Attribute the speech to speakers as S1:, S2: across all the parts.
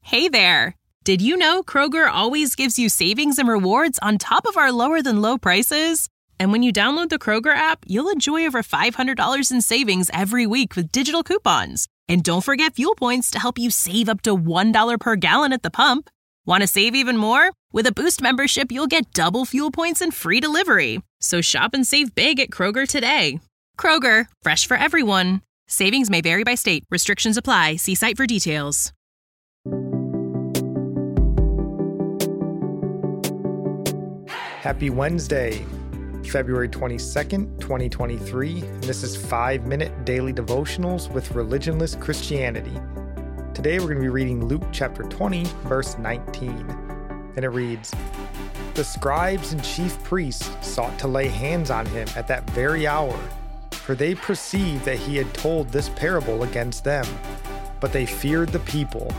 S1: Hey there! Did you know Kroger always gives you savings and rewards on top of our lower-than-low prices? And when you download the Kroger app, you'll enjoy over $500 in savings every week with digital coupons. And don't forget fuel points to help you save up to $1 per gallon at the pump. Want to save even more? With a Boost membership, you'll get double fuel points and free delivery. So shop and save big at Kroger today. Kroger, fresh for everyone. Savings may vary by state. Restrictions apply. See site for details.
S2: Happy Wednesday, February 22nd, 2023. This is 5-Minute Daily Devotionals with Religionless Christianity. Today we're going to be reading Luke chapter 20, verse 19. And it reads, "The scribes and chief priests sought to lay hands on him at that very hour, for they perceived that he had told this parable against them, but they feared the people."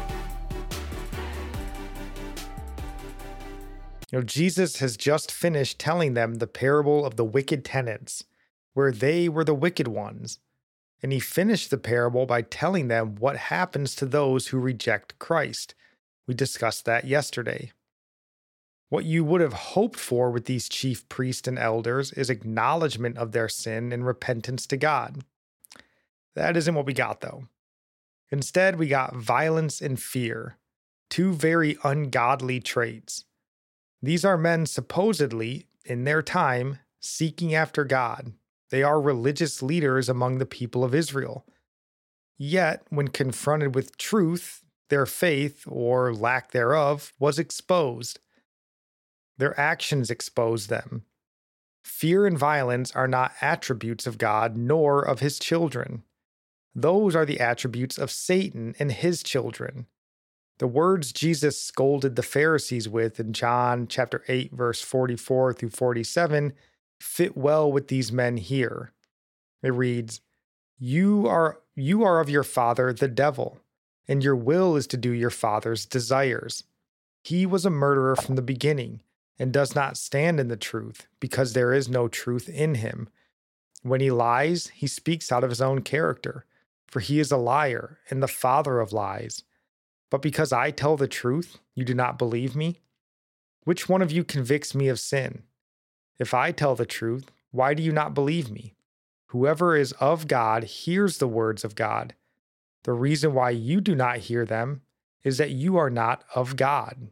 S2: Jesus has just finished telling them the parable of the wicked tenants, where they were the wicked ones. And he finished the parable by telling them what happens to those who reject Christ. We discussed that yesterday. What you would have hoped for with these chief priests and elders is acknowledgement of their sin and repentance to God. That isn't what we got, though. Instead, we got violence and fear, two very ungodly traits. These are men supposedly, in their time, seeking after God. They are religious leaders among the people of Israel. Yet, when confronted with truth, their faith, or lack thereof, was exposed. Their actions exposed them. Fear and violence are not attributes of God nor of his children. Those are the attributes of Satan and his children. The words Jesus scolded the Pharisees with in John chapter 8, verse 44 through 47 fit well with these men here. It reads, You are of your father, the devil, and your will is to do your father's desires. He was a murderer from the beginning and does not stand in the truth, because there is no truth in him. When he lies, he speaks out of his own character, for he is a liar and the father of lies. But because I tell the truth, you do not believe me? Which one of you convicts me of sin? If I tell the truth, why do you not believe me? Whoever is of God hears the words of God. The reason why you do not hear them is that you are not of God.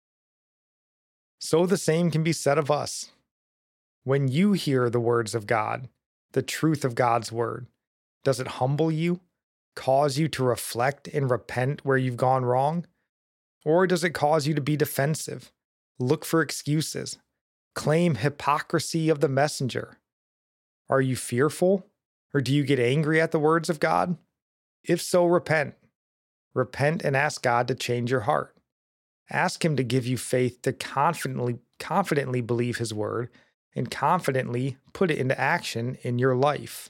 S2: So the same can be said of us. When you hear the words of God, the truth of God's word, does it humble you? Cause you to reflect and repent where you've gone wrong? Or does it cause you to be defensive, look for excuses, claim hypocrisy of the messenger? Are you fearful, or do you get angry at the words of God? If so, repent. Repent and ask God to change your heart. Ask him to give you faith to confidently believe his word and confidently put it into action in your life.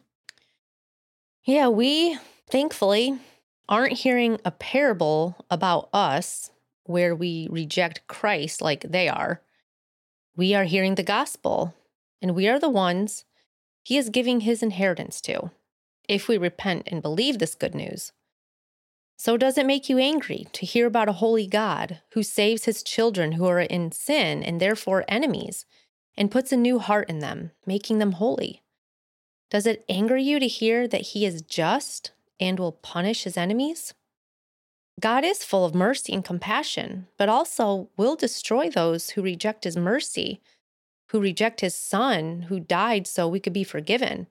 S3: Yeah, we thankfully aren't hearing a parable about us where we reject Christ like they are. We are hearing the gospel, and we are the ones he is giving his inheritance to, if we repent and believe this good news. So does it make you angry to hear about a holy God who saves his children who are in sin and therefore enemies, and puts a new heart in them, making them holy? Does it anger you to hear that he is just and will punish his enemies? God is full of mercy and compassion, but also will destroy those who reject his mercy, who reject his son, who died so we could be forgiven.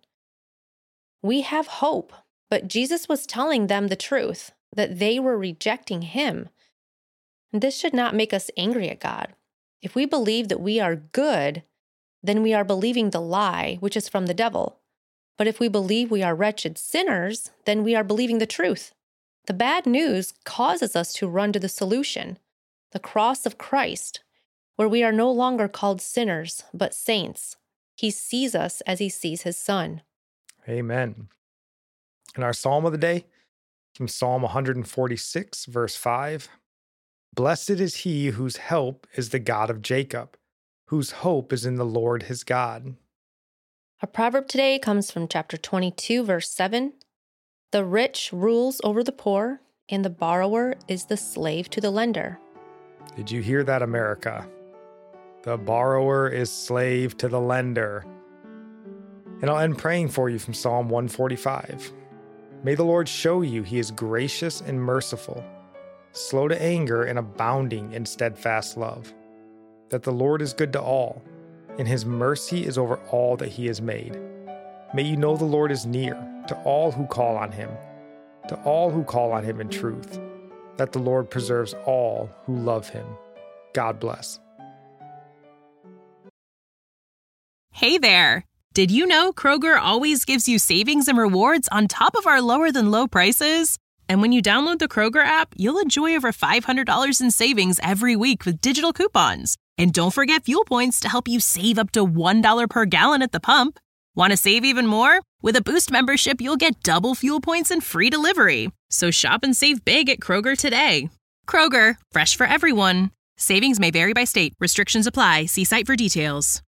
S3: We have hope, but Jesus was telling them the truth, that they were rejecting him. And this should not make us angry at God. If we believe that we are good, then we are believing the lie, which is from the devil. But if we believe we are wretched sinners, then we are believing the truth. The bad news causes us to run to the solution, the cross of Christ, where we are no longer called sinners, but saints. He sees us as he sees his son.
S2: Amen. And our psalm of the day, from Psalm 146, verse 5. Blessed is he whose help is the God of Jacob, whose hope is in the Lord his God.
S3: Our proverb today comes from chapter 22, verse 7. The rich rules over the poor, and the borrower is the slave to the lender.
S2: Did you hear that, America? The borrower is slave to the lender. And I'll end praying for you from Psalm 145. May the Lord show you he is gracious and merciful, slow to anger and abounding in steadfast love, that the Lord is good to all, and his mercy is over all that he has made. May you know the Lord is near to all who call on him in truth, that the Lord preserves all who love him. God bless.
S1: Hey there! Did you know Kroger always gives you savings and rewards on top of our lower than low prices? And when you download the Kroger app, you'll enjoy over $500 in savings every week with digital coupons. And don't forget fuel points to help you save up to $1 per gallon at the pump. Want to save even more? With a Boost membership, you'll get double fuel points and free delivery. So shop and save big at Kroger today. Kroger, fresh for everyone. Savings may vary by state. Restrictions apply. See site for details.